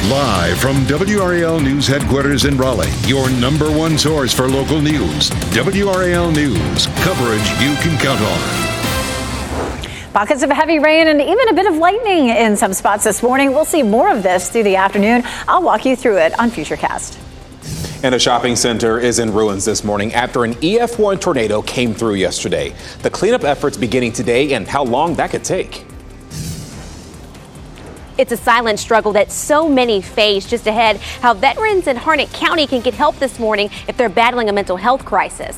Live from WRAL News headquarters in Raleigh, your number one source for local news. WRAL News, coverage you can count on. Pockets of heavy rain and even a bit of lightning in some spots this morning. We'll see more of this through the afternoon. I'll walk you through it on Futurecast. And a shopping center is in ruins this morning after an EF1 tornado came through yesterday. The cleanup efforts beginning today and how long that could take. It's a silent struggle that so many face. Just ahead, how veterans in Harnett County can get help this morning if they're battling a mental health crisis.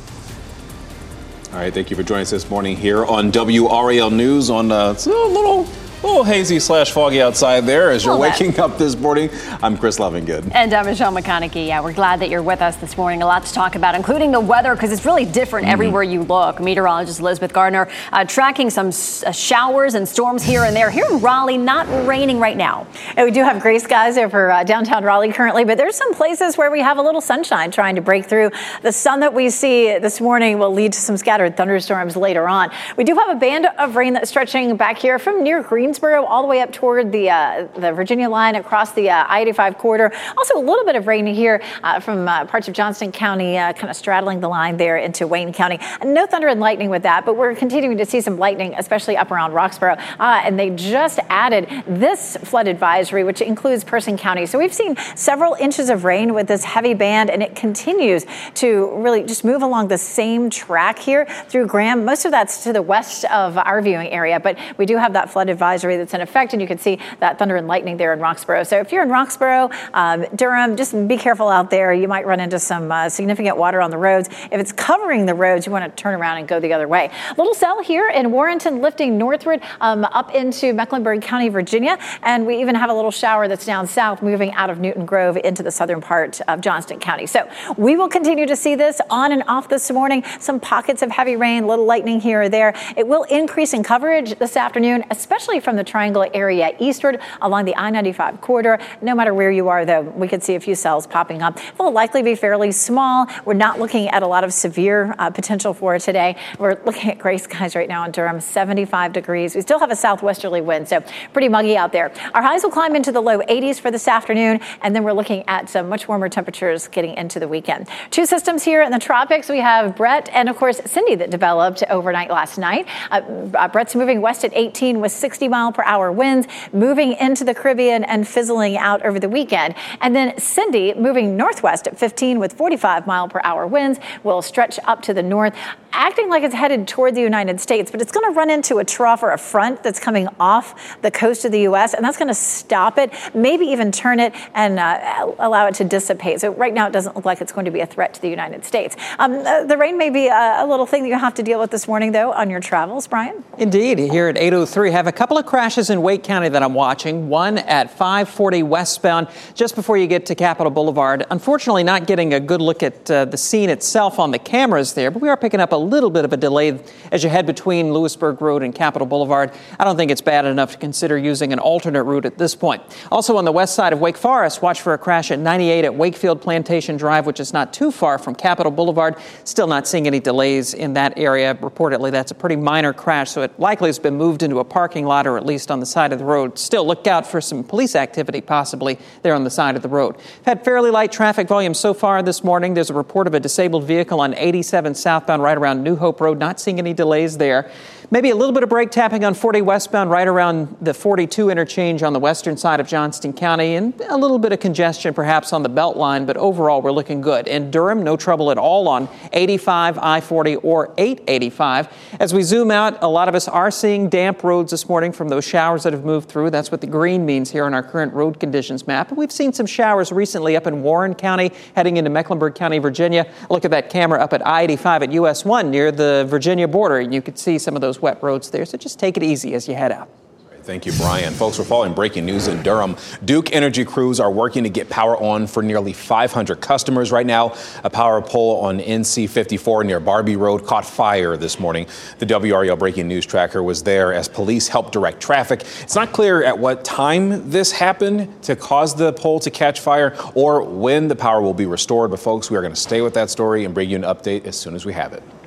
All right, thank you for joining us this morning here on WRAL News on it's a little hazy / foggy outside there as you're waking up this morning. I'm Chris Lovingood. And I'm Michelle McConaughey. Yeah, we're glad that you're with us this morning. A lot to talk about, including the weather, because it's really different everywhere you look. Meteorologist Elizabeth Gardner tracking some showers and storms here and there. Here in Raleigh, not raining right now. And we do have gray skies over downtown Raleigh currently, but there's some places where we have a little sunshine trying to break through. The sun that we see this morning will lead to some scattered thunderstorms later on. We do have a band of rain that's stretching back here from near Greensboro all the way up toward the Virginia line across the I-85 corridor. Also a little bit of rain here from parts of Johnston County, kind of straddling the line there into Wayne County. No thunder and lightning with that, but we're continuing to see some lightning, especially up around Roxborough. And they just added this flood advisory, which includes Person County. So we've seen several inches of rain with this heavy band, and it continues to really just move along the same track here through Graham. Most of that's to the west of our viewing area, but we do have that flood advisory that's in effect, and you can see that thunder and lightning there in Roxborough. So if you're in Roxborough, Durham, just be careful out there. You might run into some significant water on the roads. If it's covering the roads, you want to turn around and go the other way. Little cell here in Warrenton, lifting northward up into Mecklenburg County, Virginia, and we even have a little shower that's down south, moving out of Newton Grove into the southern part of Johnston County. So we will continue to see this on and off this morning. Some pockets of heavy rain, little lightning here or there. It will increase in coverage this afternoon, especially from the Triangle area eastward along the I-95 corridor. No matter where you are, though, we could see a few cells popping up. They'll likely be fairly small. We're not looking at a lot of severe potential for today. We're looking at gray skies right now in Durham, 75 degrees. We still have a southwesterly wind, so pretty muggy out there. Our highs will climb into the low 80s for this afternoon, and then we're looking at some much warmer temperatures getting into the weekend. Two systems here in the tropics. We have Brett and, of course, Cindy that developed overnight last night. Brett's moving west at 18 with 60-mile-per-hour winds, moving into the Caribbean and fizzling out over the weekend. And then Cindy moving northwest at 15 with 45-mile-per-hour winds will stretch up to the north, acting like it's headed toward the United States, but it's going to run into a trough or a front that's coming off the coast of the U.S., and that's going to stop it, maybe even turn it and allow it to dissipate. So right now it doesn't look like it's going to be a threat to the United States. The rain may be a little thing that you have to deal with this morning, though, on your travels, Brian. Indeed. Here at 8:03, have a couple of crashes in Wake County that I'm watching. One at 540 westbound, just before you get to Capitol Boulevard. Unfortunately, not getting a good look at the scene itself on the cameras there, but we are picking up a little bit of a delay as you head between Lewisburg Road and Capitol Boulevard. I don't think it's bad enough to consider using an alternate route at this point. Also on the west side of Wake Forest, watch for a crash at 98 at Wakefield Plantation Drive, which is not too far from Capitol Boulevard. Still not seeing any delays in that area. Reportedly, that's a pretty minor crash, so it likely has been moved into a parking lot or at least on the side of the road. Still, look out for some police activity possibly there on the side of the road. Had fairly light traffic volume so far this morning. There's a report of a disabled vehicle on 87 southbound right around New Hope Road. Not seeing any delays there. Maybe a little bit of brake tapping on 40 westbound right around the 42 interchange on the western side of Johnston County, and a little bit of congestion perhaps on the Beltline, but overall we're looking good. In Durham, no trouble at all on 85, I-40, or 885. As we zoom out, a lot of us are seeing damp roads this morning from those showers that have moved through. That's what the green means here on our current road conditions map. And we've seen some showers recently up in Warren County, heading into Mecklenburg County, Virginia. Look at that camera up at I-85 at US 1 near the Virginia border, and you can see some of those wet roads there. So just take it easy as you head out. Thank you, Brian. Folks, we're following breaking news in Durham. Duke Energy crews are working to get power on for nearly 500 customers right now. A power pole on NC 54 near Barbie Road caught fire this morning. The WRAL breaking news tracker was there as police helped direct traffic. It's not clear at what time this happened to cause the pole to catch fire or when the power will be restored. But folks, we are going to stay with that story and bring you an update as soon as we have it.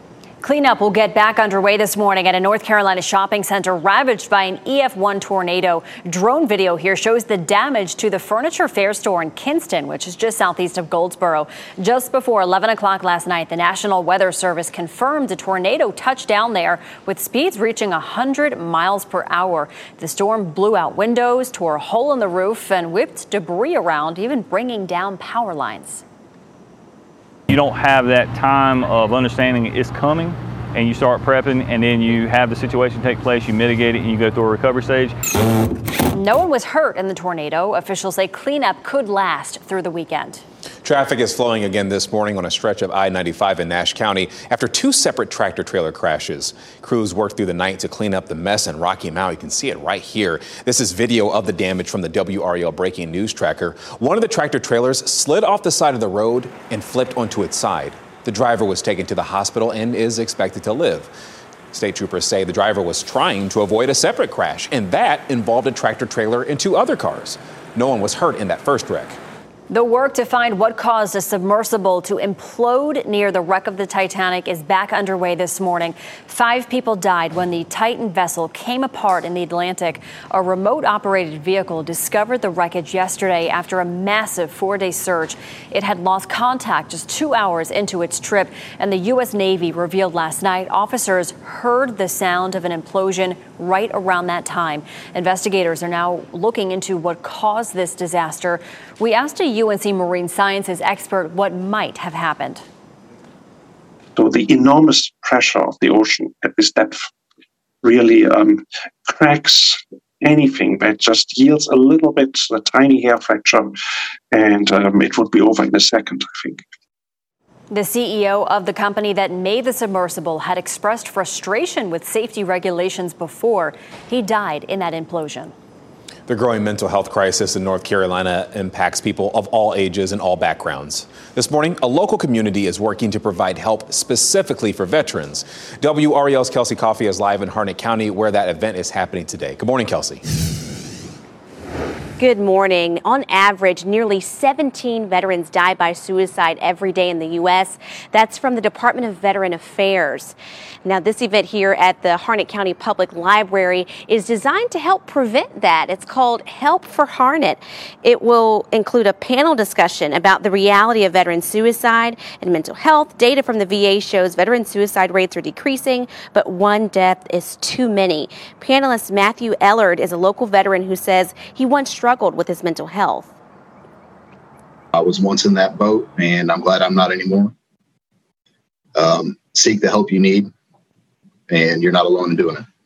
Cleanup will get back underway this morning at a North Carolina shopping center ravaged by an EF1 tornado. Drone video here shows the damage to the Furniture Fair store in Kinston, which is just southeast of Goldsboro. Just before 11 o'clock last night, the National Weather Service confirmed a tornado touched down there with speeds reaching 100 miles per hour. The storm blew out windows, tore a hole in the roof, and whipped debris around, even bringing down power lines. You don't have that time of understanding it's coming, and you start prepping, and then you have the situation take place, you mitigate it, and you go through a recovery stage. No one was hurt in the tornado. Officials say cleanup could last through the weekend. Traffic is flowing again this morning on a stretch of I-95 in Nash County after two separate tractor-trailer crashes. Crews worked through the night to clean up the mess in Rocky Mount. You can see it right here. This is video of the damage from the WRAL breaking news tracker. One of the tractor-trailers slid off the side of the road and flipped onto its side. The driver was taken to the hospital and is expected to live. State troopers say the driver was trying to avoid a separate crash, and that involved a tractor-trailer and two other cars. No one was hurt in that first wreck. The work to find what caused a submersible to implode near the wreck of the Titanic is back underway this morning. 5 people died when the Titan vessel came apart in the Atlantic. A remote-operated vehicle discovered the wreckage yesterday after a massive 4-day search. It had lost contact just 2 hours into its trip, and the U.S. Navy revealed last night officers heard the sound of an implosion right around that time. Investigators are now looking into what caused this disaster. We asked a UNC Marine Sciences expert what might have happened. So the enormous pressure of the ocean at this depth really cracks anything that just yields a little bit, a tiny hair fracture, and it would be over in a second, I think. The CEO of the company that made the submersible had expressed frustration with safety regulations before. He died in that implosion. The growing mental health crisis in North Carolina impacts people of all ages and all backgrounds. This morning, a local community is working to provide help specifically for veterans. WRAL's Kelsey Coffey is live in Harnett County, where that event is happening today. Good morning, Kelsey. Good morning. On average, nearly 17 veterans die by suicide every day in the U.S. That's from the Department of Veteran Affairs. Now, this event here at the Harnett County Public Library is designed to help prevent that. It's called Help for Harnett. It will include a panel discussion about the reality of veteran suicide and mental health. Data from the VA shows veteran suicide rates are decreasing, but one death is too many. Panelist Matthew Ellard is a local veteran who says he once struggled with his mental health. I was once in that boat, and I'm glad I'm not anymore. Seek the help you need, and you're not alone in doing it.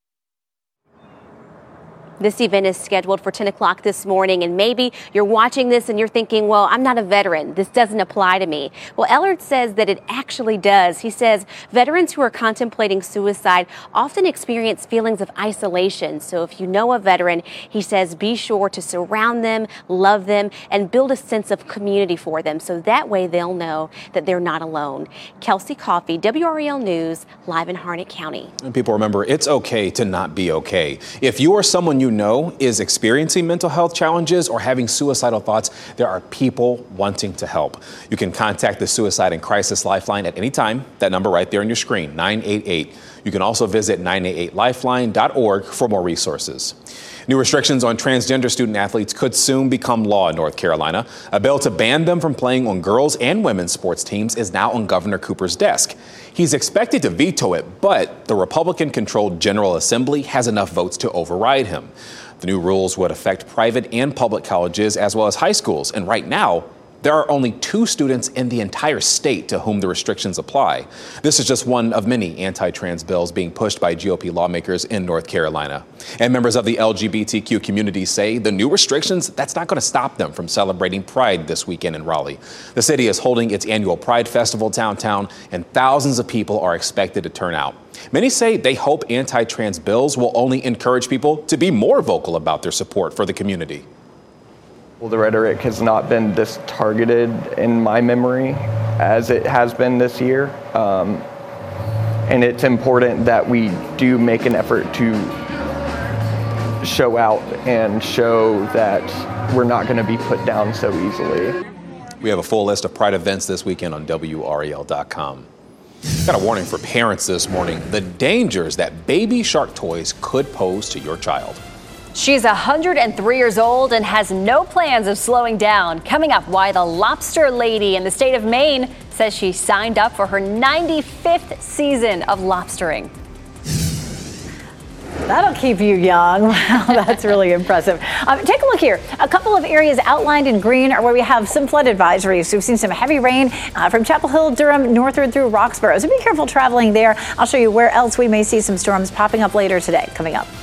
This event is scheduled for 10 o'clock this morning, and maybe you're watching this and you're thinking, well, I'm not a veteran. This doesn't apply to me. Well, Ellard says that it actually does. He says veterans who are contemplating suicide often experience feelings of isolation. So if you know a veteran, he says be sure to surround them, love them, and build a sense of community for them. So that way they'll know that they're not alone. Kelsey Coffey, WRAL News, live in Harnett County. And people, remember, it's okay to not be okay. If you or someone you know is experiencing mental health challenges or having suicidal thoughts, there are people wanting to help. You can contact the Suicide and Crisis Lifeline at any time. That number right there on your screen, 988. You can also visit 988lifeline.org for more resources. New restrictions on transgender student athletes could soon become law in North Carolina. A bill to ban them from playing on girls' and women's sports teams is now on Governor Cooper's desk. He's expected to veto it, but the Republican-controlled General Assembly has enough votes to override him. The new rules would affect private and public colleges as well as high schools, and right now, there are only 2 students in the entire state to whom the restrictions apply. This is just one of many anti-trans bills being pushed by GOP lawmakers in North Carolina. And members of the LGBTQ community say the new restrictions, that's not going to stop them from celebrating Pride this weekend in Raleigh. The city is holding its annual Pride Festival downtown, and thousands of people are expected to turn out. Many say they hope anti-trans bills will only encourage people to be more vocal about their support for the community. Well, the rhetoric has not been this targeted in my memory as it has been this year. And it's important that we do make an effort to show out and show that we're not going to be put down so easily. We have a full list of Pride events this weekend on WRAL.com. Got a warning for parents this morning. The dangers that baby shark toys could pose to your child. She's 103 years old and has no plans of slowing down. Coming up, why the lobster lady in the state of Maine says she signed up for her 95th season of lobstering. That'll keep you young. Wow, that's really impressive. Take a look here. A couple of areas outlined in green are where we have some flood advisories. So we've seen some heavy rain from Chapel Hill, Durham, northward through Roxborough. So be careful traveling there. I'll show you where else we may see some storms popping up later today. Coming up.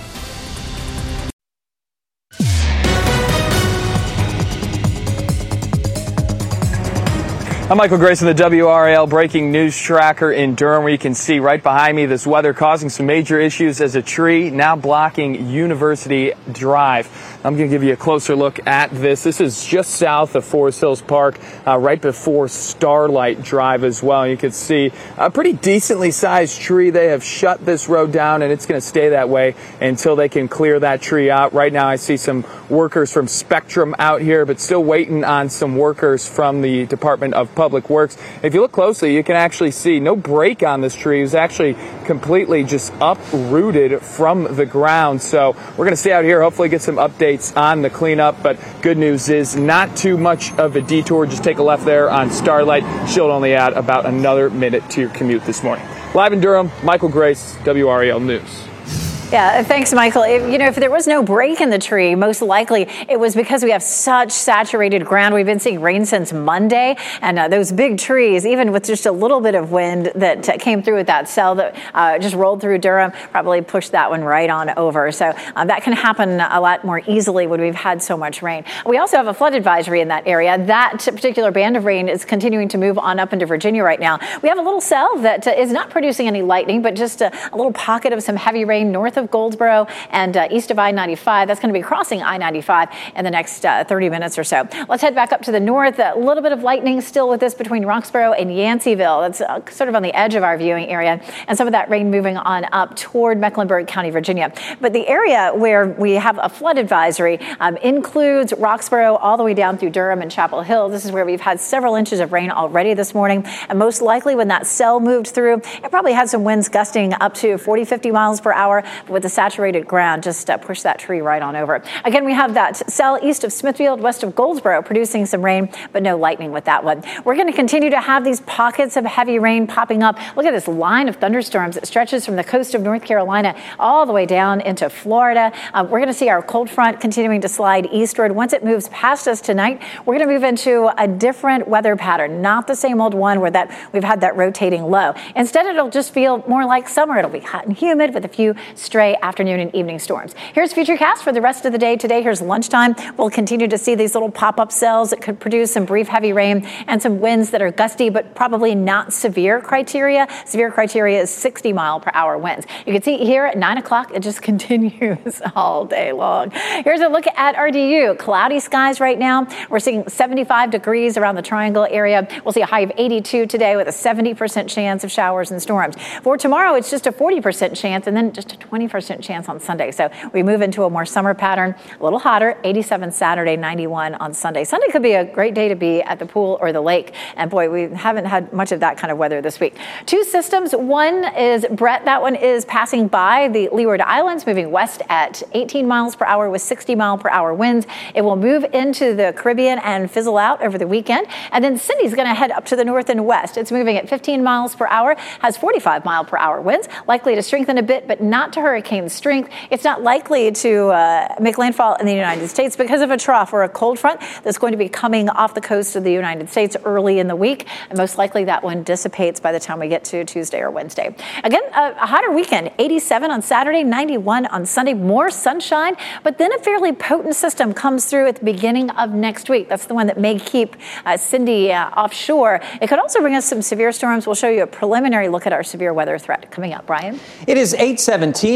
I'm Michael Grayson, the WRAL Breaking News Tracker in Durham, where you can see right behind me this weather causing some major issues as a tree now blocking University Drive. I'm going to give you a closer look at this. This is just south of Forest Hills Park, right before Starlight Drive as well. You can see a pretty decently sized tree. They have shut this road down, and it's going to stay that way until they can clear that tree out. Right now I see some workers from Spectrum out here, but still waiting on some workers from the Department of Public Works. If you look closely, you can actually see no break on this tree. It was actually completely just uprooted from the ground. So we're going to stay out here, hopefully get some updates on the cleanup. But good news is not too much of a detour. Just take a left there on Starlight. She'll only add about another minute to your commute this morning. Live in Durham, Michael Grace, WRAL News. Yeah, thanks, Michael. If there was no break in the tree, most likely it was because we have such saturated ground. We've been seeing rain since Monday, and those big trees, even with just a little bit of wind that came through with that cell that just rolled through Durham, probably pushed that one right on over. So that can happen a lot more easily when we've had so much rain. We also have a flood advisory in that area. That particular band of rain is continuing to move on up into Virginia right now. We have a little cell that is not producing any lightning, but just a little pocket of some heavy rain north of Goldsboro and east of I-95. That's going to be crossing I-95 in the next 30 minutes or so. Let's head back up to the north. A little bit of lightning still with this between Roxborough and Yanceyville. That's sort of on the edge of our viewing area, and some of that rain moving on up toward Mecklenburg County, Virginia. But the area where we have a flood advisory includes Roxborough all the way down through Durham and Chapel Hill. This is where we've had several inches of rain already this morning, and most likely when that cell moved through, it probably had some winds gusting up to 40, 50 miles per hour. With the saturated ground, just push that tree right on over. Again, we have that cell east of Smithfield, west of Goldsboro, producing some rain, but no lightning with that one. We're going to continue to have these pockets of heavy rain popping up. Look at this line of thunderstorms that stretches from the coast of North Carolina all the way down into Florida. We're going to see our cold front continuing to slide eastward. Once it moves past us tonight, we're going to move into a different weather pattern, not the same old one where we've had that rotating low. Instead, it'll just feel more like summer. It'll be hot and humid with a few stray afternoon and evening storms. Here's Futurecast for the rest of the day today. Here's lunchtime. We'll continue to see these little pop-up cells that could produce some brief heavy rain and some winds that are gusty, but probably not severe criteria. Severe criteria is 60 mile per hour winds. You can see here at 9 o'clock, it just continues all day long. Here's a look at RDU. Cloudy skies right now. We're seeing 75 degrees around the Triangle area. We'll see a high of 82 today with a 70% chance of showers and storms. For tomorrow, it's just a 40% chance and then just a 20% chance on Sunday. So we move into a more summer pattern, a little hotter, 87 Saturday, 91 on Sunday. Sunday could be a great day to be at the pool or the lake. And boy, we haven't had much of that kind of weather this week. Two systems. One is Brett. That one is passing by the Leeward Islands, moving west at 18 miles per hour with 60 mile per hour winds. It will move into the Caribbean and fizzle out over the weekend. And then Cindy's going to head up to the north and west. It's moving at 15 miles per hour, has 45 mile per hour winds, likely to strengthen a bit, but not to hurricane strength. It's not likely to make landfall in the United States because of a trough or a cold front that's going to be coming off the coast of the United States early in the week. And most likely that one dissipates by the time we get to Tuesday or Wednesday. Again, a hotter weekend, 87 on Saturday, 91 on Sunday, more sunshine, but then a fairly potent system comes through at the beginning of next week. That's the one that may keep Cindy offshore. It could also bring us some severe storms. We'll show you a preliminary look at our severe weather threat coming up. Brian? It is 8:17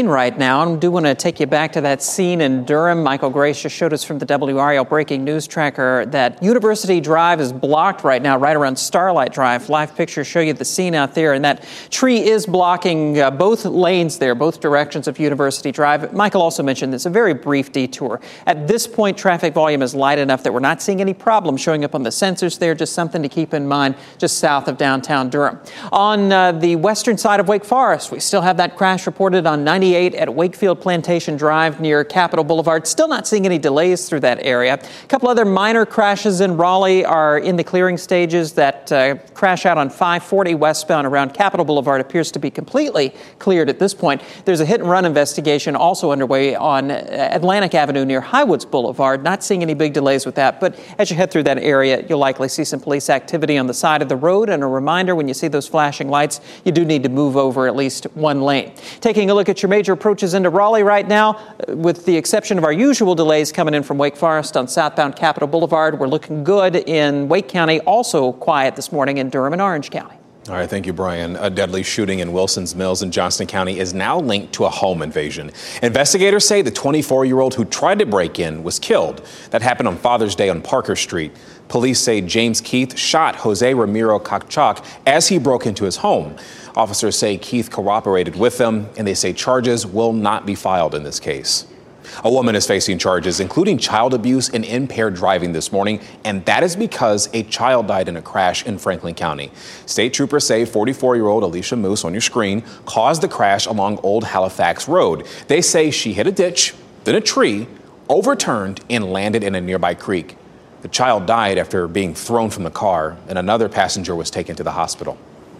right now. And I do want to take you back to that scene in Durham. Michael Grace just showed us from the WRAL Breaking News Tracker that University Drive is blocked right now, right around Starlight Drive. Live pictures show you the scene out there, and that tree is blocking both lanes there, both directions of University Drive. Michael also mentioned this, a very brief detour. At this point, traffic volume is light enough that we're not seeing any problems showing up on the sensors there, just something to keep in mind just south of downtown Durham. On the western side of Wake Forest, we still have that crash reported on 98 at Wakefield Plantation Drive near Capitol Boulevard. Still not seeing any delays through that area. A couple other minor crashes in Raleigh are in the clearing stages. That crash out on 540 westbound around Capitol Boulevard appears to be completely cleared at this point. There's a hit-and-run investigation also underway on Atlantic Avenue near Highwoods Boulevard. Not seeing any big delays with that, but as you head through that area, you'll likely see some police activity on the side of the road. And a reminder, when you see those flashing lights, you do need to move over at least one lane. Taking a look at your major approaches into Raleigh right now, with the exception of our usual delays coming in from Wake Forest on southbound Capitol Boulevard, we're looking good in Wake County, also quiet this morning in Durham and Orange County. All right, thank you, Brian. A deadly shooting in Wilson's Mills in Johnston County is now linked to a home invasion. Investigators say the 24-year-old who tried to break in was killed. That happened on Father's Day on Parker Street. Police say James Keith shot Jose Ramiro Cacchac as he broke into his home. Officers say Keith cooperated with them, and they say charges will not be filed in this case. A woman is facing charges, including child abuse and impaired driving this morning, and that is because a child died in a crash in Franklin County. State troopers say 44-year-old Alicia Moose, on your screen, caused the crash along Old Halifax Road. They say she hit a ditch, then a tree, overturned, and landed in a nearby creek. The child died after being thrown from the car, and another passenger was taken to the hospital.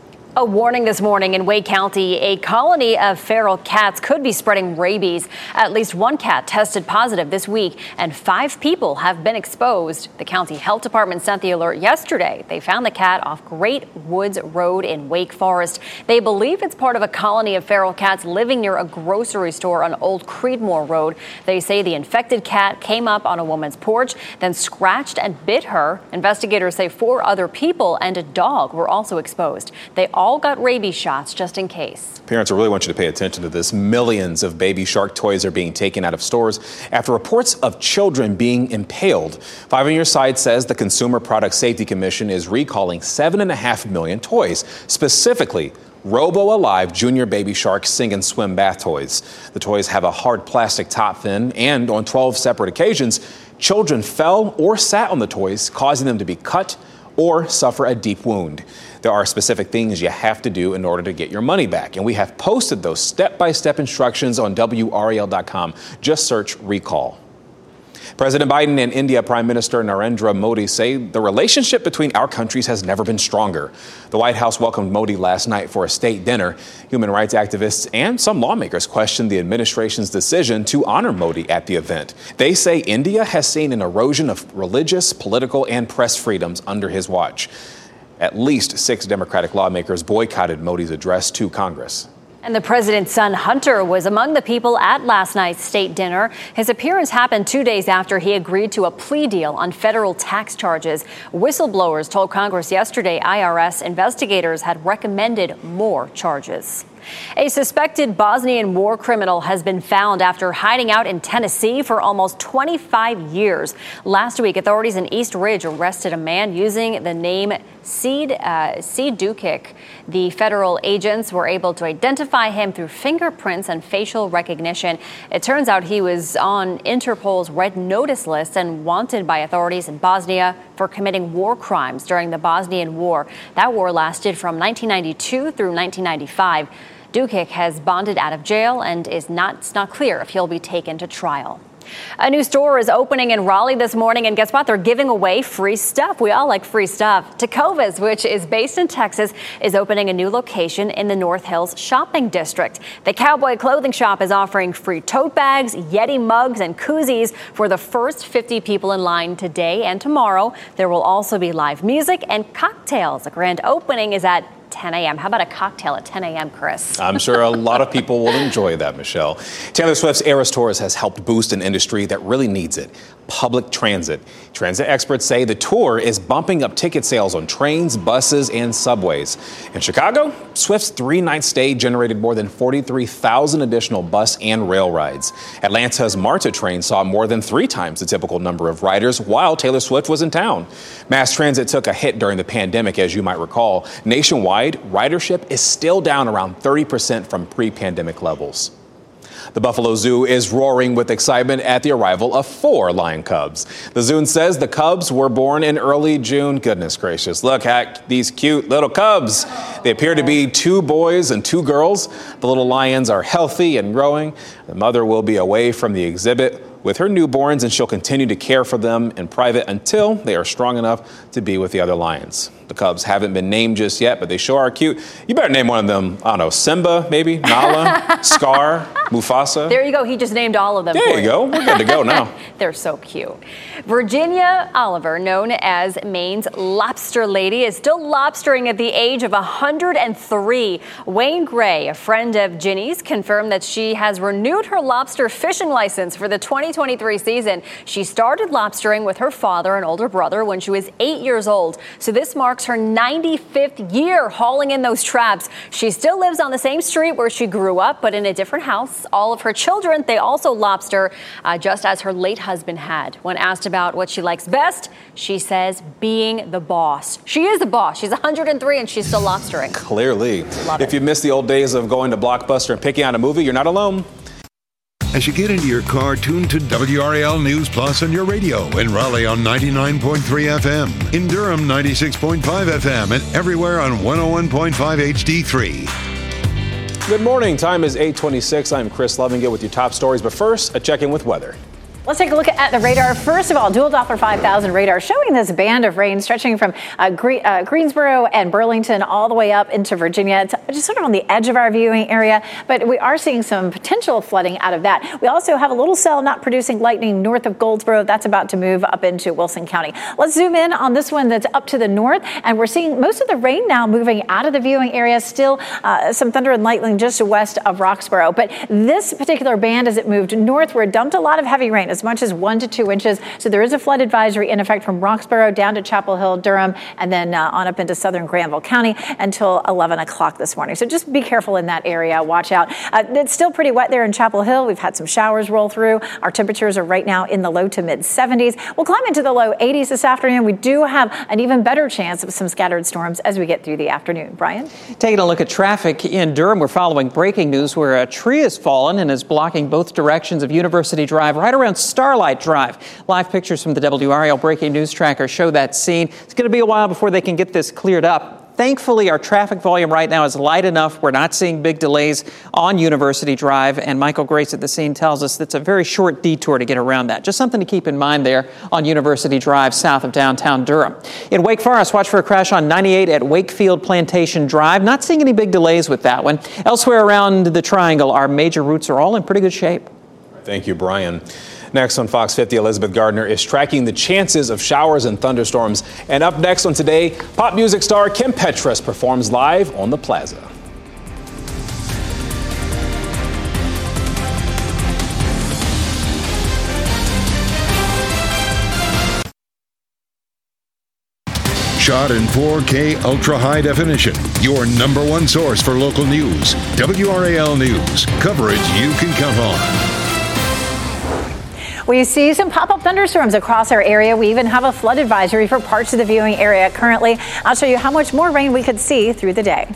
A warning this morning in Wake County. A colony of feral cats could be spreading rabies. At least one cat tested positive this week, and 5 people have been exposed. The county health department sent the alert yesterday. They found the cat off Great Woods Road in Wake Forest. They believe it's part of a colony of feral cats living near a grocery store on Old Creedmoor Road. They say the infected cat came up on a woman's porch, then scratched and bit her. Investigators say 4 other people and a dog were also exposed. They all got rabies shots just in case. Parents, I really want you to pay attention to this. Millions of Baby Shark toys are being taken out of stores after reports of children being impaled. 5 on Your Side says the Consumer Product Safety Commission is recalling 7.5 million toys, specifically Robo Alive Junior Baby Shark Sing and Swim bath toys. The toys have a hard plastic top fin, and on 12 separate occasions, children fell or sat on the toys, causing them to be cut or suffer a deep wound. There are specific things you have to do in order to get your money back, and we have posted those step-by-step instructions on WRAL.com. Just search recall. President Biden and India Prime Minister Narendra Modi say the relationship between our countries has never been stronger. The White House welcomed Modi last night for a state dinner. Human rights activists and some lawmakers questioned the administration's decision to honor Modi at the event. They say India has seen an erosion of religious, political, and press freedoms under his watch. At least 6 Democratic lawmakers boycotted Modi's address to Congress. And the president's son, Hunter, was among the people at last night's state dinner. His appearance happened 2 days after he agreed to a plea deal on federal tax charges. Whistleblowers told Congress yesterday IRS investigators had recommended more charges. A suspected Bosnian war criminal has been found after hiding out in Tennessee for almost 25 years. Last week, authorities in East Ridge arrested a man using the name Seed Dukic. The federal agents were able to identify him through fingerprints and facial recognition. It turns out he was on Interpol's red notice list and wanted by authorities in Bosnia for committing war crimes during the Bosnian War. That war lasted from 1992 through 1995. Dukic has bonded out of jail and it's not clear if he'll be taken to trial. A new store is opening in Raleigh this morning, and guess what? They're giving away free stuff. We all like free stuff. Tecovas, which is based in Texas, is opening a new location in the North Hills shopping district. The Cowboy Clothing Shop is offering free tote bags, Yeti mugs, and koozies for the first 50 people in line today and tomorrow. There will also be live music and cocktails. The grand opening is at 10 a.m. How about a cocktail at 10 a.m., Chris? I'm sure a lot of people will enjoy that, Michelle. Taylor Swift's Eras Tours has helped boost an industry that really needs it: public transit. Transit experts say the tour is bumping up ticket sales on trains, buses, and subways. In Chicago, Swift's 3-night stay generated more than 43,000 additional bus and rail rides. Atlanta's MARTA train saw more than 3 times the typical number of riders while Taylor Swift was in town. Mass transit took a hit during the pandemic, as you might recall. Nationwide, ridership is still down around 30% from pre-pandemic levels. The Buffalo Zoo is roaring with excitement at the arrival of 4 lion cubs. The zoo says the cubs were born in early June. Goodness gracious, look at these cute little cubs. They appear to be 2 boys and 2 girls. The little lions are healthy and growing. The mother will be away from the exhibit with her newborns, and she'll continue to care for them in private until they are strong enough to be with the other lions. The cubs haven't been named just yet, but they sure are cute. You better name one of them, I don't know, Simba, maybe, Nala, Scar, Mufasa. There you go. He just named all of them. There you go. We're good to go now. They're so cute. Virginia Oliver, known as Maine's Lobster Lady, is still lobstering at the age of 103. Wayne Gray, a friend of Ginny's, confirmed that she has renewed her lobster fishing license for the 2023 season. She started lobstering with her father and older brother when she was 8 years old. So this marks her 95th year hauling in those traps. She still lives on the same street where she grew up, but in a different house. All of her children, they also lobster, just as her late husband had. When asked about what she likes best, she says being the boss. She is the boss. She's 103 and she's still lobstering. Clearly. Love it. If you miss the old days of going to Blockbuster and picking out a movie, you're not alone. As you get into your car, tune to WRAL News Plus on your radio. In Raleigh on 99.3 FM. In Durham, 96.5 FM. And everywhere on 101.5 HD3. Good morning. Time is 8:26. I'm Chris Lovingill with your top stories. But first, a check-in with weather. Let's take a look at the radar. First of all, dual Doppler 5000 radar showing this band of rain stretching from Greensboro and Burlington all the way up into Virginia. It's just sort of on the edge of our viewing area, but we are seeing some potential flooding out of that. We also have a little cell not producing lightning north of Goldsboro. That's about to move up into Wilson County. Let's zoom in on this one that's up to the north, and we're seeing most of the rain now moving out of the viewing area. Still some thunder and lightning just west of Roxborough, but this particular band, as it moved northward, dumped a lot of heavy rain, as much as 1 to 2 inches. So there is a flood advisory in effect from Roxborough down to Chapel Hill, Durham, and then on up into southern Granville County until 11 o'clock this morning. So just be careful in that area. Watch out. It's still pretty wet there in Chapel Hill. We've had some showers roll through. Our temperatures are right now in the low to mid 70s. We'll climb into the low 80s this afternoon. We do have an even better chance of some scattered storms as we get through the afternoon. Brian? Taking a look at traffic in Durham, we're following breaking news where a tree has fallen and is blocking both directions of University Drive right around Starlight Drive. Live pictures from the WRAL Breaking News Tracker show that scene. It's going to be a while before they can get this cleared up. Thankfully, our traffic volume right now is light enough. We're not seeing big delays on University Drive, and Michael Grace at the scene tells us that's a very short detour to get around that. Just something to keep in mind there on University Drive south of downtown Durham. In Wake Forest, watch for a crash on 98 at Wakefield Plantation Drive. Not seeing any big delays with that one. Elsewhere around the Triangle, our major routes are all in pretty good shape. Thank you, Brian. Next on Fox 50, Elizabeth Gardner is tracking the chances of showers and thunderstorms. And up next on Today, pop music star Kim Petras performs live on the Plaza. Shot in 4K ultra high definition. Your number one source for local news. WRAL News. Coverage you can count on. We see some pop-up thunderstorms across our area. We even have a flood advisory for parts of the viewing area currently. I'll show you how much more rain we could see through the day.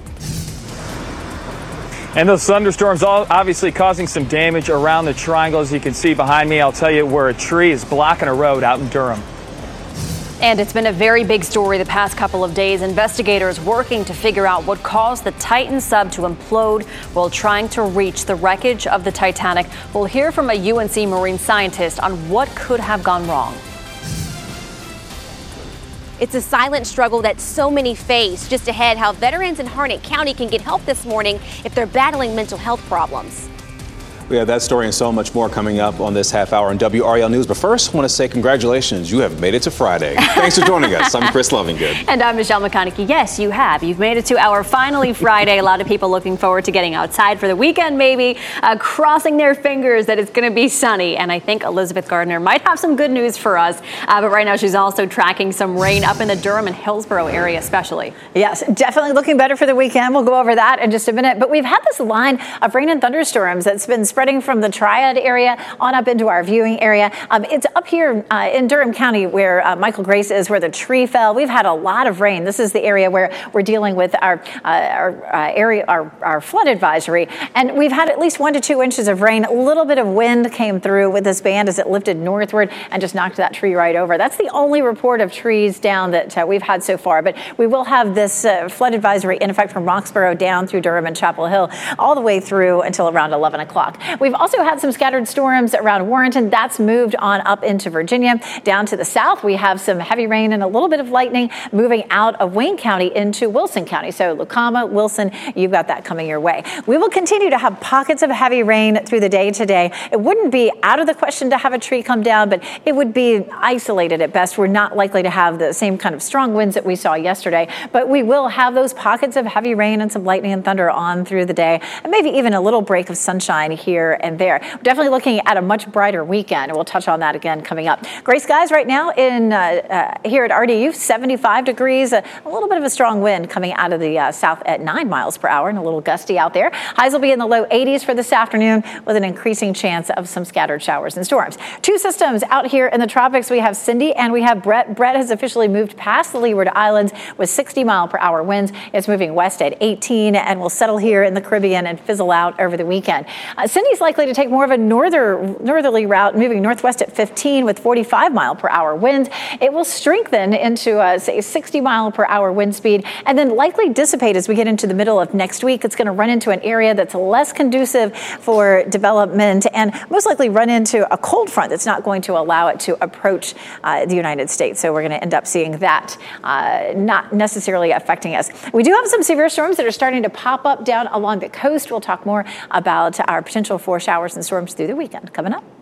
And those thunderstorms obviously causing some damage around the Triangle. As you can see behind me, I'll tell you where a tree is blocking a road out in Durham. And it's been a very big story the past couple of days. Investigators working to figure out what caused the Titan sub to implode while trying to reach the wreckage of the Titanic. We'll hear from a UNC marine scientist on what could have gone wrong. It's a silent struggle that so many face. Just ahead, how veterans in Harnett County can get help this morning if they're battling mental health problems. We have that story and so much more coming up on this half hour on WRAL News. But first, I want to say congratulations. You have made it to Friday. Thanks for joining us. I'm Chris Lovingood. And I'm Michelle McConaughey. Yes, you have. You've made it to our finally Friday. A lot of people looking forward to getting outside for the weekend, maybe, crossing their fingers that it's going to be sunny. And I think Elizabeth Gardner might have some good news for us. But right now, she's also tracking some rain up in the Durham and Hillsborough area, especially. Yes, definitely looking better for the weekend. We'll go over that in just a minute. But we've had this line of rain and thunderstorms that's been spreading from the Triad area on up into our viewing area. It's up here in Durham County where Michael Grace is, where the tree fell. We've had a lot of rain. This is the area where we're dealing with our flood advisory. And we've had at least 1 to 2 inches of rain. A little bit of wind came through with this band as it lifted northward and just knocked that tree right over. That's the only report of trees down that we've had so far. But we will have this flood advisory in effect from Roxborough down through Durham and Chapel Hill all the way through until around 11 o'clock. We've also had some scattered storms around Warrenton. That's moved on up into Virginia. Down to the south, we have some heavy rain and a little bit of lightning moving out of Wayne County into Wilson County. So Lucama, Wilson, you've got that coming your way. We will continue to have pockets of heavy rain through the day today. It wouldn't be out of the question to have a tree come down, but it would be isolated at best. We're not likely to have the same kind of strong winds that we saw yesterday, but we will have those pockets of heavy rain and some lightning and thunder on through the day, and maybe even a little break of sunshine here and there. We're definitely looking at a much brighter weekend, and we'll touch on that again coming up. Gray skies right now in here at RDU, 75 degrees, a little bit of a strong wind coming out of the south at 9 miles per hour and a little gusty out there. Highs will be in the low 80s for this afternoon with an increasing chance of some scattered showers and storms. Two systems out here in the tropics. We have Cindy and we have Brett. Brett has officially moved past the Leeward Islands with 60 mile per hour winds. It's moving west at 18 and will settle here in the Caribbean and fizzle out over the weekend. Cindy's likely to take more of a northerly route, moving northwest at 15 with 45 mile per hour winds. It will strengthen into say 60 mile per hour wind speed and then likely dissipate as we get into the middle of next week. It's going to run into an area that's less conducive for development and most likely run into a cold front that's not going to allow it to approach the United States. So we're going to end up seeing that not necessarily affecting us. We do have some severe storms that are starting to pop up down along the coast. We'll talk more about our potential for showers and storms through the weekend coming up.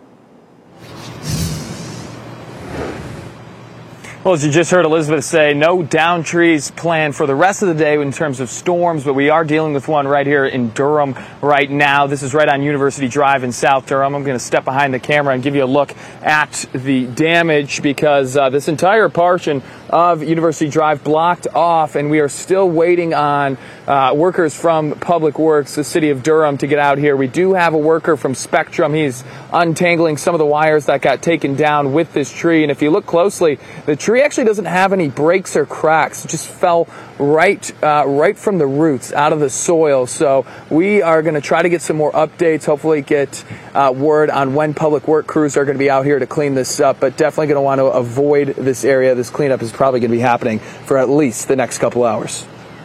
Well, as you just heard Elizabeth say, no down trees planned for the rest of the day in terms of storms, but we are dealing with one right here in Durham right now. This is right on University Drive in South Durham. I'm going to step behind the camera and give you a look at the damage because this entire portion of University Drive blocked off, and we are still waiting on workers from Public Works, the city of Durham, to get out here. We do have a worker from Spectrum. He's untangling some of the wires that got taken down with this tree, and if you look closely, the tree actually doesn't have any breaks or cracks. It just fell right from the roots out of the soil. So we are going to try to get some more updates, hopefully get word on when public work crews are going to be out here to clean this up, but definitely going to want to avoid this area. This cleanup is probably going to be happening for at least the next couple hours.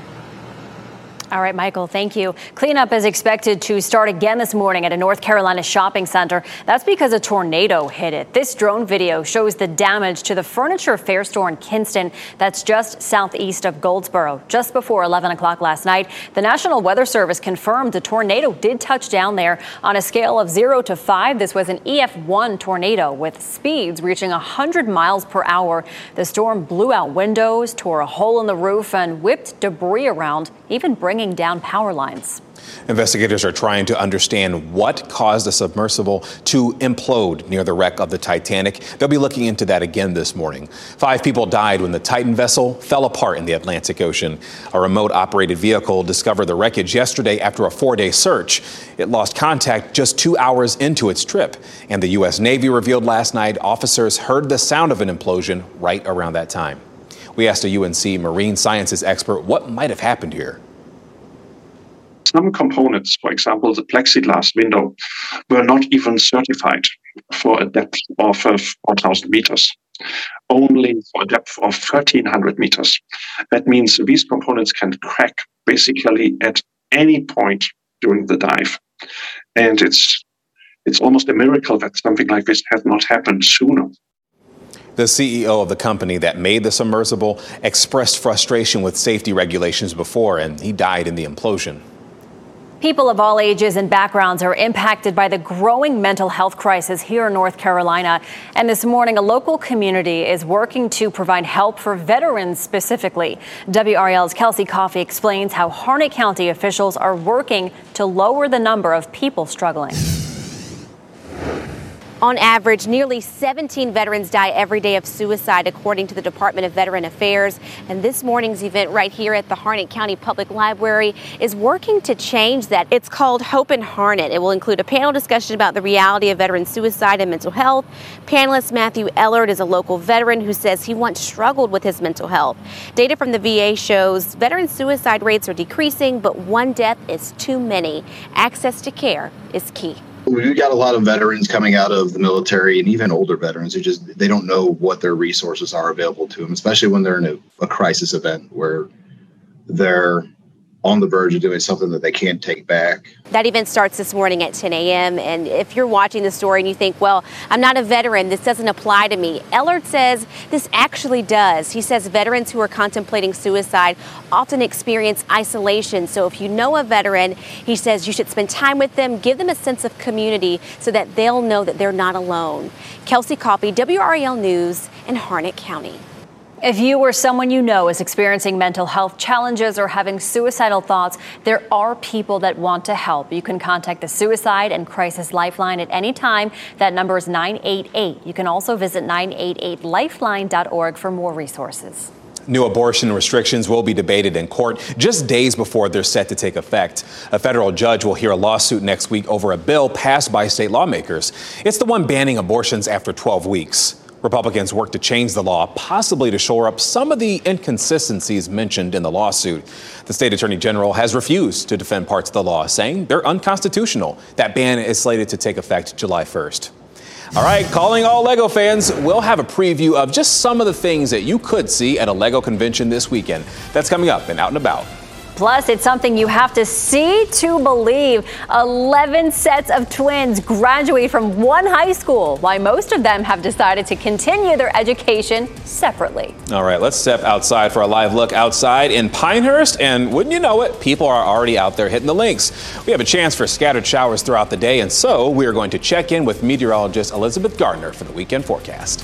All right, Michael, thank you. Cleanup is expected to start again this morning at a North Carolina shopping center. That's because a tornado hit it. This drone video shows the damage to the Furniture Fair store in Kinston that's just southeast of Goldsboro. Just before 11 o'clock last night, the National Weather Service confirmed the tornado did touch down there on a scale of 0 to 5. This was an EF1 tornado with speeds reaching 100 miles per hour. The storm blew out windows, tore a hole in the roof, and whipped debris around, even bringing down power lines. Investigators are trying to understand what caused the submersible to implode near the wreck of the Titanic. They'll be looking into that again this morning. 5 people died when the Titan vessel fell apart in the Atlantic Ocean. A remote-operated vehicle discovered the wreckage yesterday after a 4-day search. It lost contact just 2 hours into its trip. And the U.S. Navy revealed last night officers heard the sound of an implosion right around that time. We asked a UNC marine sciences expert what might have happened here. Some components, for example, the plexiglass window, were not even certified for a depth of 4,000 meters, only for a depth of 1,300 meters. That means these components can crack basically at any point during the dive. And it's almost a miracle that something like this has not happened sooner. The CEO of the company that made the submersible expressed frustration with safety regulations before, and he died in the implosion. People of all ages and backgrounds are impacted by the growing mental health crisis here in North Carolina. And this morning, a local community is working to provide help for veterans specifically. WRAL's Kelsey Coffey explains how Harnett County officials are working to lower the number of people struggling. On average, nearly 17 veterans die every day of suicide, according to the Department of Veteran Affairs. And this morning's event right here at the Harnett County Public Library is working to change that. It's called Hope in Harnett. It will include a panel discussion about the reality of veteran suicide and mental health. Panelist Matthew Ellard is a local veteran who says he once struggled with his mental health. Data from the VA shows veteran suicide rates are decreasing, but one death is too many. Access to care is key. We've got a lot of veterans coming out of the military and even older veterans who they don't know what their resources are available to them, especially when they're in a crisis event where they're on the verge of doing something that they can't take back. That event starts this morning at 10 a.m. And if you're watching the story and you think, well, I'm not a veteran, this doesn't apply to me, Ellard says this actually does. He says veterans who are contemplating suicide often experience isolation. So if you know a veteran, he says you should spend time with them, give them a sense of community so that they'll know that they're not alone. Kelsey Coffey, WRAL News in Harnett County. If you or someone you know is experiencing mental health challenges or having suicidal thoughts, there are people that want to help. You can contact the Suicide and Crisis Lifeline at any time. That number is 988. You can also visit 988lifeline.org for more resources. New abortion restrictions will be debated in court just days before they're set to take effect. A federal judge will hear a lawsuit next week over a bill passed by state lawmakers. It's the one banning abortions after 12 weeks. Republicans work to change the law, possibly to shore up some of the inconsistencies mentioned in the lawsuit. The state attorney general has refused to defend parts of the law, saying they're unconstitutional. That ban is slated to take effect July 1st. All right, calling all LEGO fans, we'll have a preview of just some of the things that you could see at a LEGO convention this weekend. That's coming up and Out and About. Plus, it's something you have to see to believe. 11 sets of twins graduate from one high school, while most of them have decided to continue their education separately. All right, let's step outside for a live look outside in Pinehurst. And wouldn't you know it, people are already out there hitting the links. We have a chance for scattered showers throughout the day, and so we are going to check in with meteorologist Elizabeth Gardner for the weekend forecast.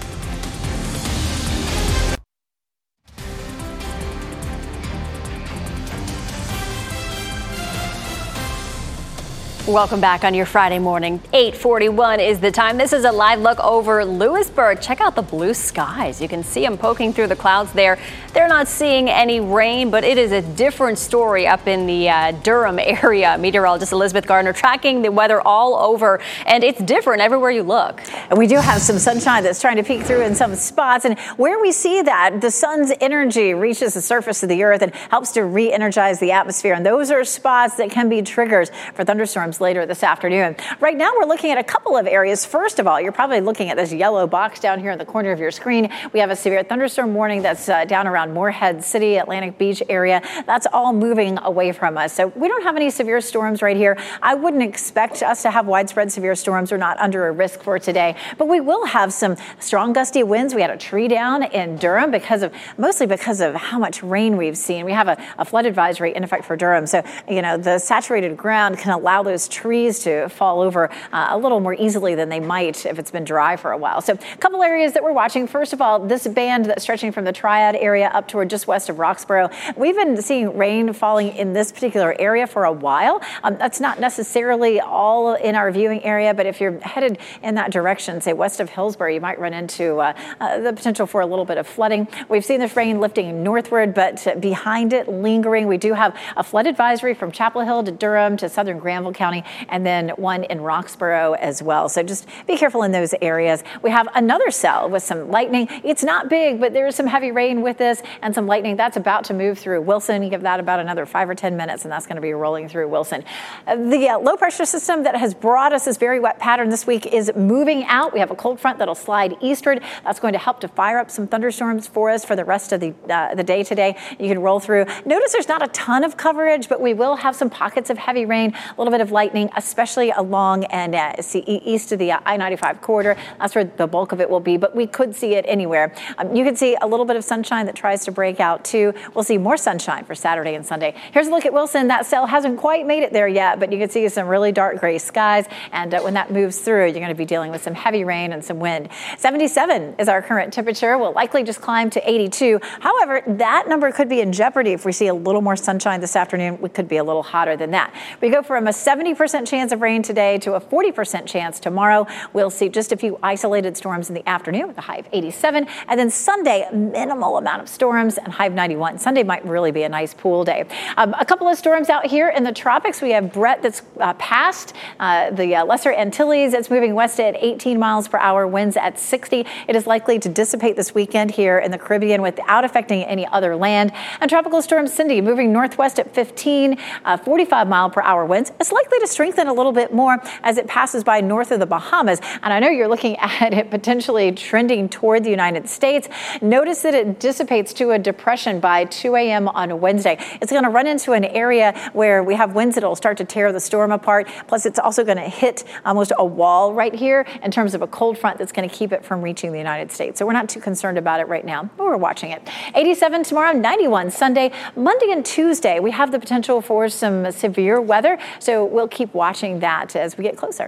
Welcome back on your Friday morning. 8:41 is the time. This is a live look over Lewisburg. Check out the blue skies. You can see them poking through the clouds there. They're not seeing any rain, but it is a different story up in the Durham area. Meteorologist Elizabeth Gardner tracking the weather all over, and it's different everywhere you look. And we do have some sunshine that's trying to peek through in some spots. And where we see that, the sun's energy reaches the surface of the earth and helps to re-energize the atmosphere. And those are spots that can be triggers for thunderstorms later this afternoon. Right now, we're looking at a couple of areas. First of all, you're probably looking at this yellow box down here in the corner of your screen. We have a severe thunderstorm warning that's down around Morehead City, Atlantic Beach area. That's all moving away from us. So we don't have any severe storms right here. I wouldn't expect us to have widespread severe storms. We're not under a risk for today, but we will have some strong gusty winds. We had a tree down in Durham mostly because of how much rain we've seen. We have a flood advisory in effect for Durham. So, the saturated ground can allow those trees to fall over a little more easily than they might if it's been dry for a while. So a couple areas that we're watching. First of all, this band that's stretching from the Triad area up toward just west of Roxborough. We've been seeing rain falling in this particular area for a while. That's not necessarily all in our viewing area, but if you're headed in that direction, say west of Hillsborough, you might run into the potential for a little bit of flooding. We've seen this rain lifting northward, but behind it, lingering, we do have a flood advisory from Chapel Hill to Durham to southern Granville County, and then one in Roxborough as well. So just be careful in those areas. We have another cell with some lightning. It's not big, but there is some heavy rain with this and some lightning. That's about to move through Wilson. You give that about another 5 or 10 minutes, and that's going to be rolling through Wilson. The low pressure system that has brought us this very wet pattern this week is moving out. We have a cold front that'll slide eastward. That's going to help to fire up some thunderstorms for us for the rest of the day today. You can roll through. Notice there's not a ton of coverage, but we will have some pockets of heavy rain, a little bit of light lightning, especially along and east of the I-95 corridor. That's where the bulk of it will be, but we could see it anywhere. You could see a little bit of sunshine that tries to break out too. We'll see more sunshine for Saturday and Sunday. Here's a look at Wilson. That cell hasn't quite made it there yet, but you can see some really dark gray skies. And when that moves through, you're going to be dealing with some heavy rain and some wind. 77 is our current temperature. We'll likely just climb to 82. However, that number could be in jeopardy if we see a little more sunshine this afternoon. We could be a little hotter than that. We go from a 70% chance of rain today to a 40% chance tomorrow. We'll see just a few isolated storms in the afternoon with a high of 87. And then Sunday, minimal amount of storms and high of 91. Sunday might really be a nice pool day. A couple of storms out here in the tropics. We have Brett that's past the Lesser Antilles. It's moving west at 18 miles per hour, winds at 60. It is likely to dissipate this weekend here in the Caribbean without affecting any other land. And Tropical Storm Cindy moving northwest at 15, 45 mile per hour winds. It's likely to strengthen a little bit more as it passes by north of the Bahamas. And I know you're looking at it potentially trending toward the United States. Notice that it dissipates to a depression by 2 a.m. on Wednesday. It's going to run into an area where we have winds that will start to tear the storm apart. Plus, it's also going to hit almost a wall right here in terms of a cold front that's going to keep it from reaching the United States. So we're not too concerned about it right now, but we're watching it. 87 tomorrow, 91 Sunday. Monday and Tuesday, we have the potential for some severe weather. So we'll keep watching that as we get closer.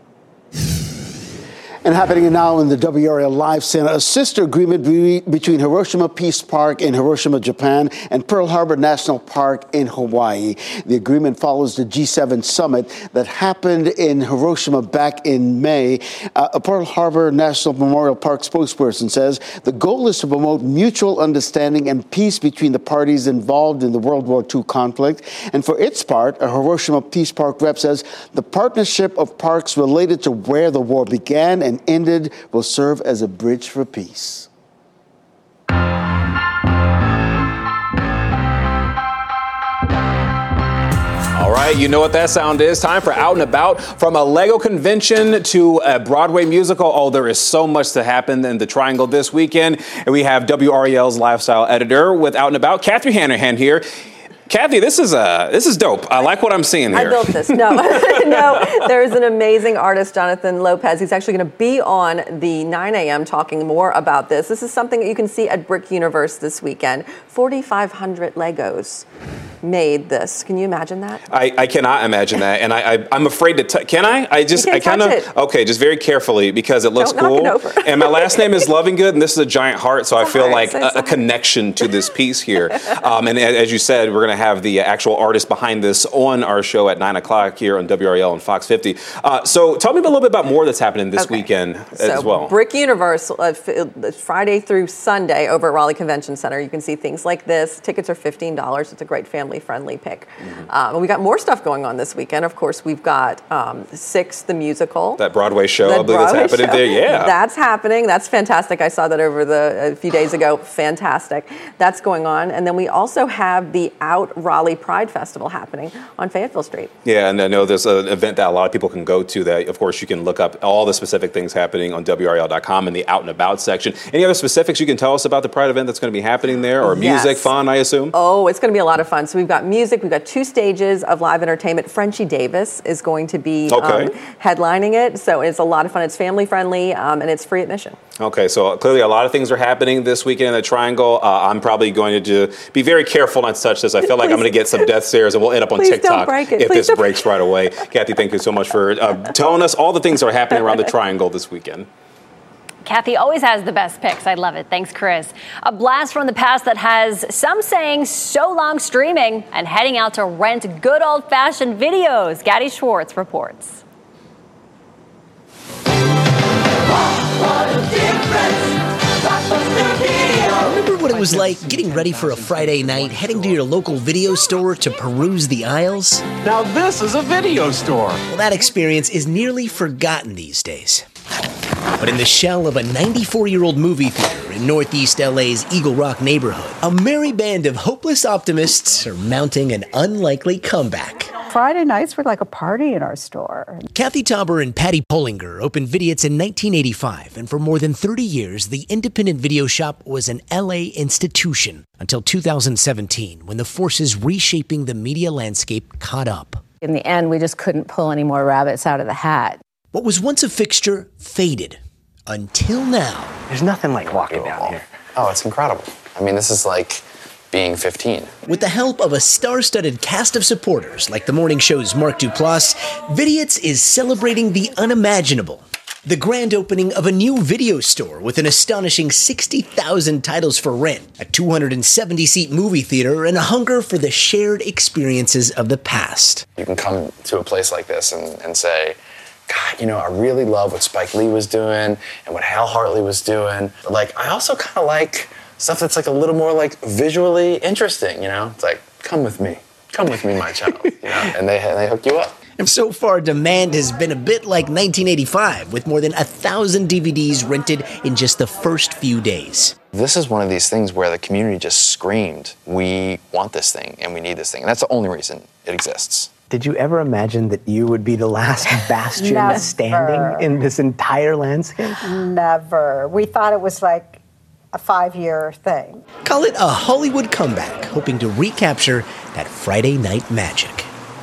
And happening now in the WRAL Live Center, a sister agreement between Hiroshima Peace Park in Hiroshima, Japan, and Pearl Harbor National Park in Hawaii. The agreement follows the G7 summit that happened in Hiroshima back in May. A Pearl Harbor National Memorial Park spokesperson says the goal is to promote mutual understanding and peace between the parties involved in the World War II conflict. And for its part, a Hiroshima Peace Park rep says the partnership of parks related to where the war began and ended will serve as a bridge for peace. All right, you know what that sound is. Time for Out and About. From a Lego convention to a Broadway musical. Oh, there is so much to happen in the Triangle this weekend. And we have WRAL's lifestyle editor with Out and About, Kathy Hanahan here. Kathy, this is dope. I like what I'm seeing here. I built this. No, there's an amazing artist, Jonathan Lopez. He's actually going to be on the 9 a.m. talking more about this. This is something that you can see at Brick Universe this weekend. 4,500 Legos made this. Can you imagine that? I cannot imagine that, and I'm afraid to. Can I? Okay, just very carefully because it looks cool. Knock it over. And my last name is Lovingood, and this is a giant heart, so I feel like a connection to this piece here. And as you said, we're going to have the actual artist behind this on our show at 9 o'clock here on WRAL and Fox 50. So tell me a little bit about more that's happening this weekend as well. Brick Universe, Friday through Sunday over at Raleigh Convention Center. You can see things like this. Tickets are $15. It's a great family-friendly pick. And we got more stuff going on this weekend. Of course, we've got Six, the musical. That Broadway show, I believe that's happening there. Yeah. That's happening. That's fantastic. I saw that over a few days ago. Fantastic. That's going on. And then we also have the Out Raleigh Pride Festival happening on Fayetteville Street. Yeah, and I know there's an event that a lot of people can go to that, of course, you can look up all the specific things happening on WRAL.com in the Out and About section. Any other specifics you can tell us about the Pride event that's going to be happening there, or music, fun, I assume? Oh, it's going to be a lot of fun. So we've got music, we've got 2 stages of live entertainment. Frenchie Davis is going to be headlining it, so it's a lot of fun. It's family friendly, and it's free admission. Okay, so clearly a lot of things are happening this weekend in the Triangle. I'm probably going to be very careful not to touch this. I feel like I'm going to get some death stares and we'll end up on TikTok if this breaks right away. Kathy, thank you so much for telling us all the things that are happening around the Triangle this weekend. Kathy always has the best picks. I love it. Thanks, Chris. A blast from the past that has some saying so long streaming and heading out to rent good old-fashioned videos. Gaddy Schwartz reports. Remember what it was like getting ready for a Friday night, heading to your local video store to peruse the aisles? Now this is a video store. Well, that experience is nearly forgotten these days. But in the shell of a 94-year-old movie theater in Northeast LA's Eagle Rock neighborhood, a merry band of hopeless optimists are mounting an unlikely comeback. Friday nights were like a party in our store. Kathy Tauber and Patty Pollinger opened Vidiots in 1985, and for more than 30 years, the independent video shop was an LA institution until 2017, when the forces reshaping the media landscape caught up. In the end, we just couldn't pull any more rabbits out of the hat. What was once a fixture faded until now. There's nothing like walking down here. Oh, it's incredible. I mean, this is like being 15. With the help of a star-studded cast of supporters like the morning show's Mark Duplass, Vidiot's is celebrating the unimaginable. The grand opening of a new video store with an astonishing 60,000 titles for rent, a 270-seat movie theater, and a hunger for the shared experiences of the past. You can come to a place like this and say, God, you know, I really love what Spike Lee was doing and what Hal Hartley was doing. But, like, I also kind of like stuff that's, like, a little more, like, visually interesting, you know? It's like, come with me, my child, you know? And they hook you up. And so far, demand has been a bit like 1985, with more than 1,000 DVDs rented in just the first few days. This is one of these things where the community just screamed, we want this thing and we need this thing. And that's the only reason it exists. Did you ever imagine that you would be the last bastion standing in this entire landscape? Never. We thought it was like a 5-year thing. Call it a Hollywood comeback, hoping to recapture that Friday night magic.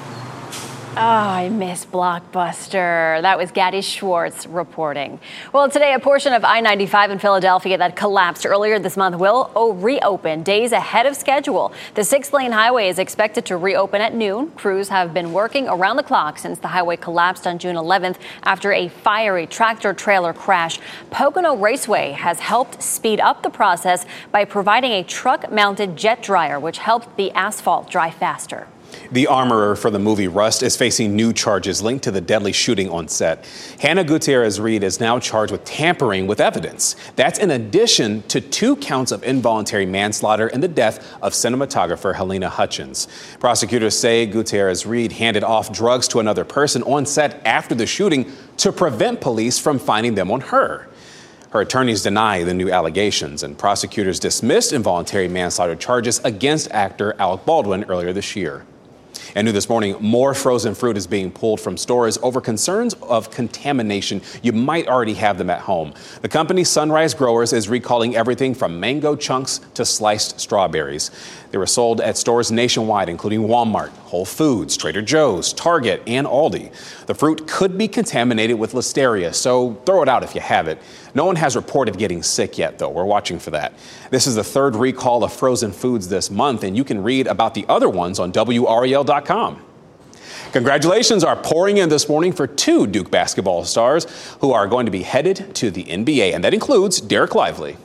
Oh, I miss Blockbuster. That was Gadi Schwartz reporting. Well, today, a portion of I-95 in Philadelphia that collapsed earlier this month will reopen days ahead of schedule. The 6-lane highway is expected to reopen at noon. Crews have been working around the clock since the highway collapsed on June 11th after a fiery tractor-trailer crash. Pocono Raceway has helped speed up the process by providing a truck-mounted jet dryer, which helped the asphalt dry faster. The armorer for the movie Rust is facing new charges linked to the deadly shooting on set. Hannah Gutierrez-Reed is now charged with tampering with evidence. That's in addition to 2 counts of involuntary manslaughter and the death of cinematographer Helena Hutchins. Prosecutors say Gutierrez-Reed handed off drugs to another person on set after the shooting to prevent police from finding them on her. Her attorneys deny the new allegations, and prosecutors dismissed involuntary manslaughter charges against actor Alec Baldwin earlier this year. And new this morning, more frozen fruit is being pulled from stores over concerns of contamination. You might already have them at home. The company Sunrise Growers is recalling everything from mango chunks to sliced strawberries. They were sold at stores nationwide, including Walmart, Whole Foods, Trader Joe's, Target, and Aldi. The fruit could be contaminated with listeria, so throw it out if you have it. No one has reported getting sick yet, though. We're watching for that. This is the 3rd recall of frozen foods this month, and you can read about the other ones on WRAL.com. Congratulations are pouring in this morning for 2 Duke basketball stars who are going to be headed to the NBA, and that includes Derek Lively.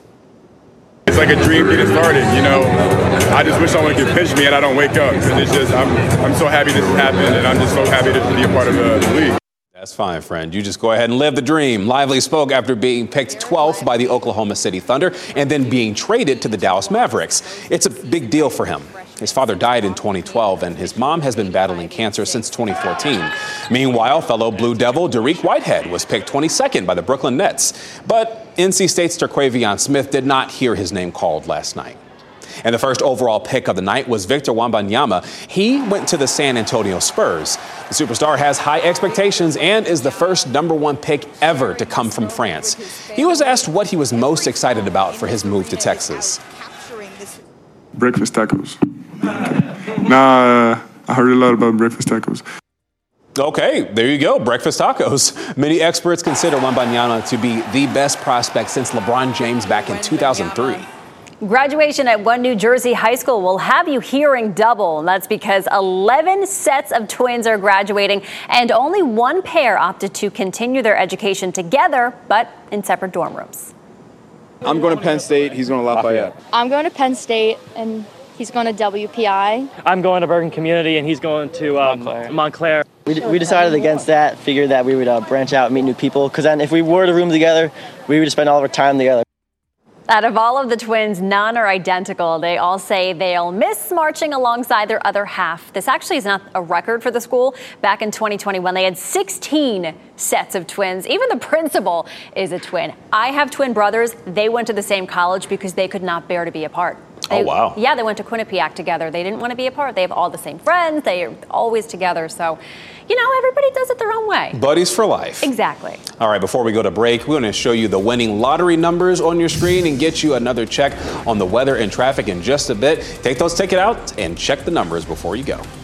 It's like a dream getting started, you know. I just wish someone could pinch me and I don't wake up. And it's just, I'm so happy this has happened, and I'm just so happy to be a part of the league. That's fine, friend. You just go ahead and live the dream. Lively spoke after being picked 12th by the Oklahoma City Thunder and then being traded to the Dallas Mavericks. It's a big deal for him. His father died in 2012, and his mom has been battling cancer since 2014. Meanwhile, fellow Blue Devil Dariq Whitehead was picked 22nd by the Brooklyn Nets. But NC State's Terquavion Smith did not hear his name called last night. And the first overall pick of the night was Victor Wembanyama. He went to the San Antonio Spurs. The superstar has high expectations and is the first #1 pick ever to come from France. He was asked what he was most excited about for his move to Texas. Breakfast tacos. I heard a lot about breakfast tacos. Okay, there you go, breakfast tacos. Many experts consider Wembanyama to be the best prospect since LeBron James back in 2003. Graduation at one New Jersey high school will have you hearing double, and that's because 11 sets of twins are graduating, and only one pair opted to continue their education together, but in separate dorm rooms. I'm going to Penn State, he's going to Lafayette. I'm going to Penn State, and he's going to WPI. I'm going to Bergen Community, and he's going to Montclair. We decided against that, figured that we would branch out and meet new people, because then if we were to room together, we would just spend all of our time together. Out of all of the twins, none are identical. They all say they'll miss marching alongside their other half. This actually is not a record for the school. Back in 2021, they had 16 sets of twins. Even the principal is a twin. I have twin brothers. They went to the same college because they could not bear to be apart. Oh, wow. Yeah, they went to Quinnipiac together. They didn't want to be apart. They have all the same friends. They are always together. So, you know, everybody does it their own way. Buddies for life. Exactly. All right, before we go to break, we're going to show you the winning lottery numbers on your screen and get you another check on the weather and traffic in just a bit. Take those tickets out and check the numbers before you go.